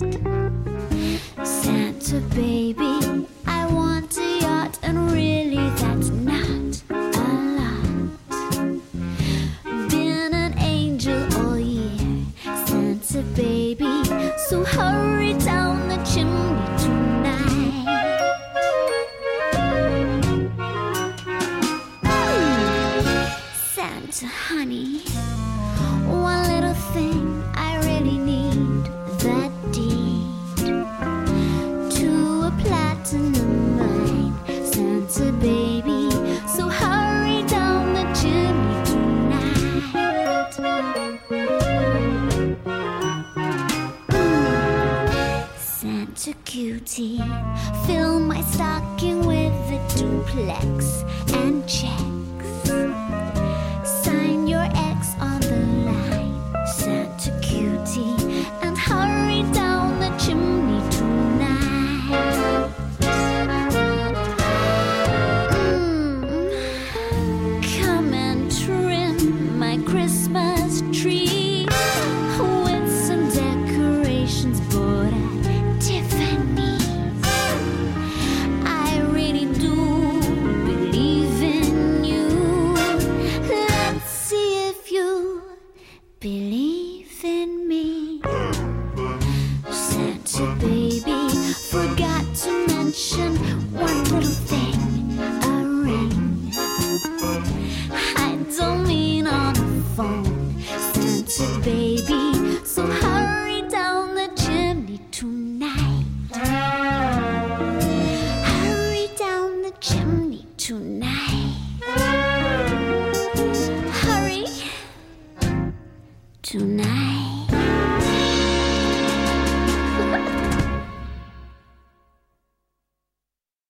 Santa baby, I want a yacht, and really that's not a lot. Been an angel all year, Santa baby, so hurry down the chimney tonight. Santa honey, one little thing I really need, that deed to a platinum mine. Santa baby, so hurry down the chimney tonight. Santa cutie, fill my stocking with a duplex and checks. Sign your X on the line, Santa cutie, and hurry down the chimney tonight. Come and trim my Christmas tree with some decorations bought at Tiffany's. I really do believe in you. Let's see if you believe in me. Santa baby, forgot to mention one little thing, a ring. I don't mean on the phone, Santa baby, so hurry down the chimney tonight. Hurry down the chimney tonight. Hurry tonight.